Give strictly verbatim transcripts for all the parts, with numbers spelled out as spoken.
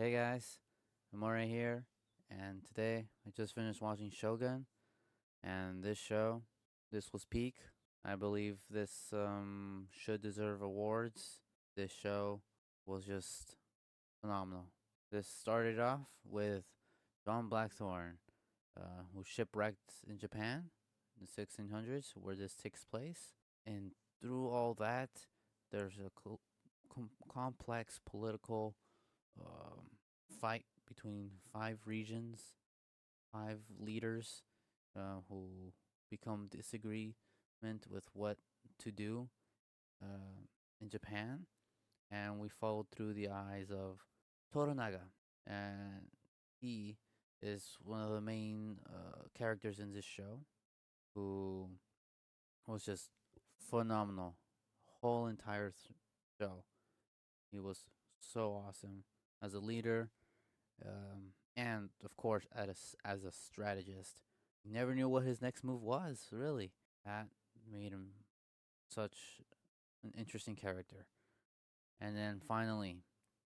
Hey guys, Amore here, and today I just finished watching Shogun, and this show, this was peak. I believe this um, should deserve awards. This show was just phenomenal. This started off with John Blackthorne, uh, who shipwrecked in Japan in the sixteen hundreds, where this takes place, and through all that, there's a co- com- complex political um, fight between five regions, five leaders uh, who become disagreement with what to do uh, in Japan, and we followed through the eyes of Toranaga, and he is one of the main uh, characters in this show, who was just phenomenal. Whole entire th- show, he was so awesome as a leader, um, and of course as a, as a strategist. You never knew what his next move was, really. That made him such an interesting character. And then finally,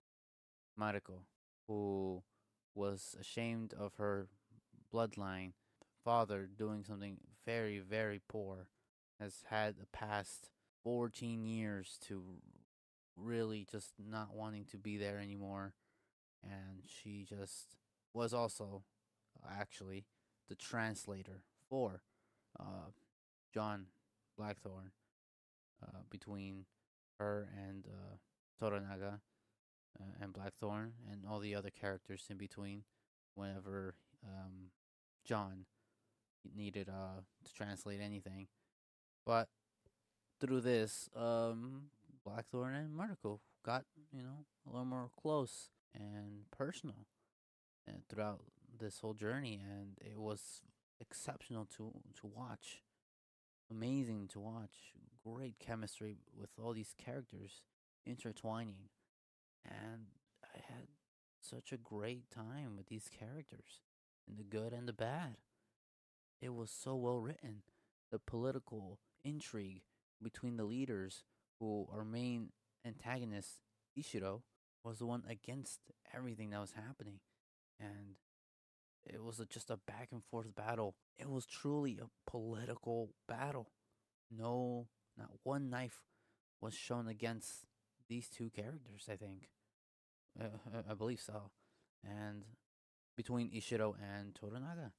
Mariko, who was ashamed of her bloodline, father doing something very, very poor, has had the past fourteen years to really just not wanting to be there anymore. And she just was also actually the translator for uh, John Blackthorne, uh, between her and uh, Toranaga uh, and Blackthorne and all the other characters in between. Whenever um, John needed uh, to translate anything, but through this, um, Blackthorne and Marco got you know a little more close and personal uh, throughout this whole journey, and it was exceptional to to watch. Amazing to watch. Great chemistry with all these characters intertwining, and I had such a great time with these characters, in the good and the bad. It was so well written. The political intrigue between the leaders, who our main antagonist Ishiro was the one against everything that was happening, and it was a, just a back and forth battle. It was truly a political battle. No, not one knife was shown against these two characters, I think. Uh, I believe so. And between Ishiro and Toranaga.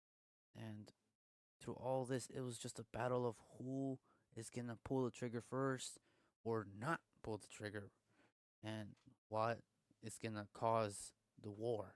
And through all this, it was just a battle of who is going to pull the trigger first or not pull the trigger, and what is going to cause the war.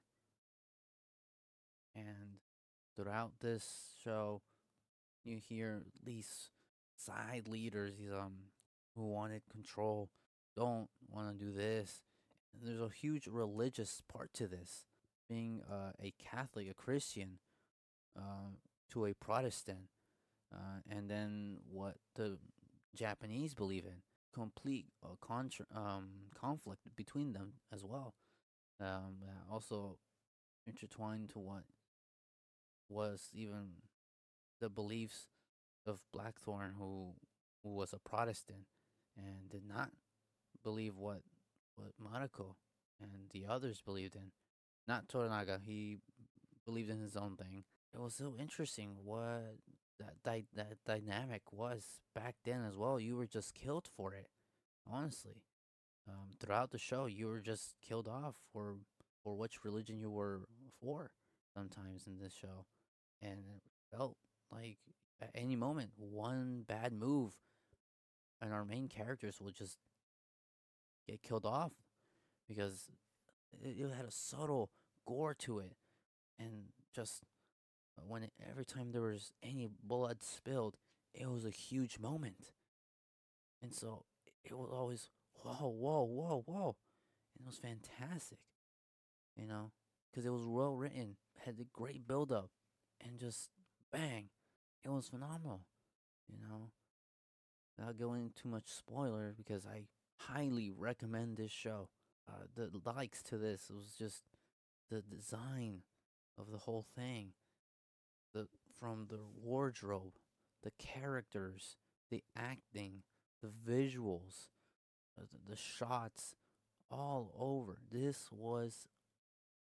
And throughout this show, you hear these side leaders, these um who wanted control, don't want to do this. And there's a huge religious part to this, being uh, a Catholic, a Christian, uh, to a Protestant, uh, and then what the Japanese believe in. Complete uh, contra- um, conflict between them as well. Um, uh, also intertwined to what was even the beliefs of Blackthorne, who who was a Protestant and did not believe what what Mariko and the others believed in. Not Toranaga. He believed in his own thing. It was so interesting what that di- that dynamic was back then as well. You were just killed for it, honestly. Um, throughout the show, you were just killed off for for which religion you were for. Sometimes in this show, and it felt like at any moment one bad move and our main characters will just get killed off, because it, it had a subtle gore to it, and just when it, every time there was any blood spilled, it was a huge moment, and so it was always whoa, whoa, whoa, whoa, and it was fantastic, you know, because it was well written, had a great build up, and just bang, it was phenomenal, you know. Without going too much spoiler, because I highly recommend this show. Uh, the likes to this was just the design of the whole thing, the from the wardrobe, the characters, the acting, the visuals, uh, the, the shots, all over. This was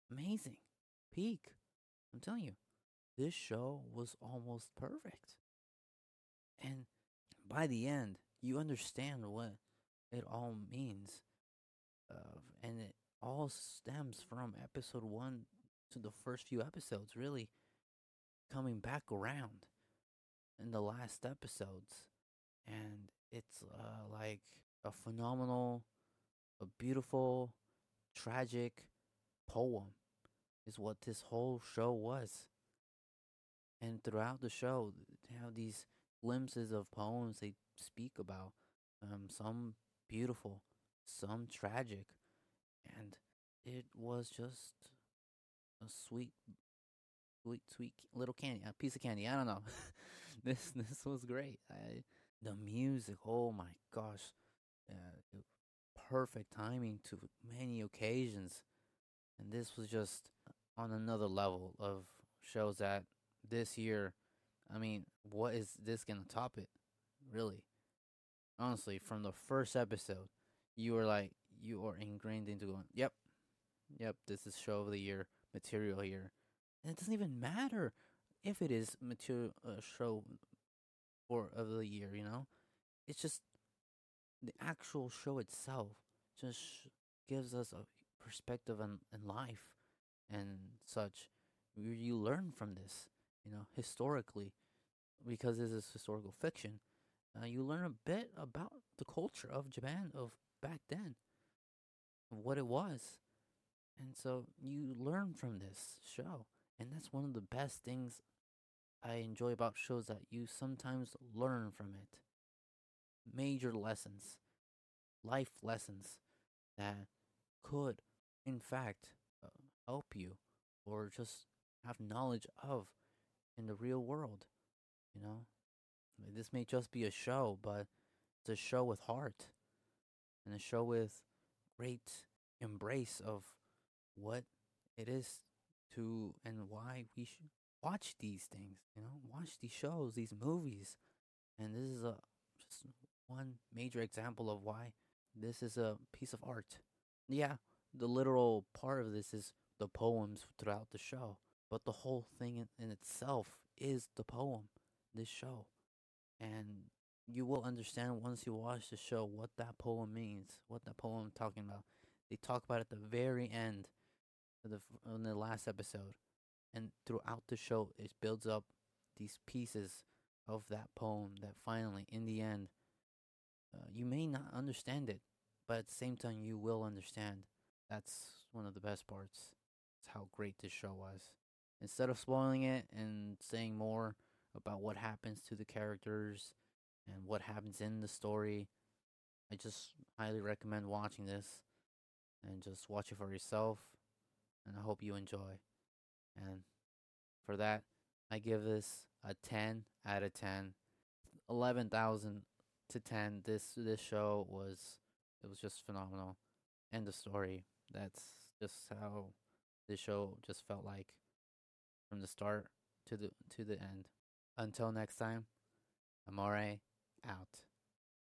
amazing. Peak. I'm telling you, this show was almost perfect. And by the end, you understand what it all means. Uh, and it all stems from episode one to the first few episodes, really coming back around in the last episodes. And it's uh, like a phenomenal, a beautiful, tragic poem, is what this whole show was. And throughout the show, they have these glimpses of poems they speak about. Um, some beautiful, some tragic, and it was just a sweet, sweet, sweet little candy, a piece of candy. I don't know. this this was great. I the music. Oh my gosh, uh, perfect timing to many occasions, and this was just on another level of shows that this year. I mean, what is this gonna top it? Really, honestly, from the first episode, you were like, you are ingrained into going, yep, yep, this is show of the year material here, and it doesn't even matter if it is material uh, show for of the year. You know, it's just the actual show itself just gives us a perspective on in life and such. You, you learn from this, you know, historically, because this is historical fiction. Uh, you learn a bit about the culture of Japan of back then, of what it was, and so you learn from this show, and that's one of the best things I enjoy about shows, that you sometimes learn from it. Major lessons, life lessons that could, in fact, uh, help you or just have knowledge of in the real world. You know, like, this may just be a show, but it's a show with heart and a show with great embrace of what it is to and why we should watch these things. You know, watch these shows, these movies, and this is a just one major example of why this is a piece of art. Yeah, the literal part of this is the poems throughout the show, but the whole thing in, in itself is the poem, this show. And you will understand once you watch the show what that poem means, what that poem I'm talking about. They talk about it at the very end of the in the last episode, and throughout the show, it builds up these pieces of that poem that finally, in the end, uh, you may not understand it, but at the same time, you will understand. That's one of the best parts. It's how great this show was. Instead of spoiling it and saying more about what happens to the characters and what happens in the story, I just highly recommend watching this and just watch it for yourself. And I hope you enjoy. And for that, I give this a ten out of ten. eleven thousand to ten. This this show was it was just phenomenal. End of story. That's just how this show just felt like from the start to the to the end. Until next time, Amore out.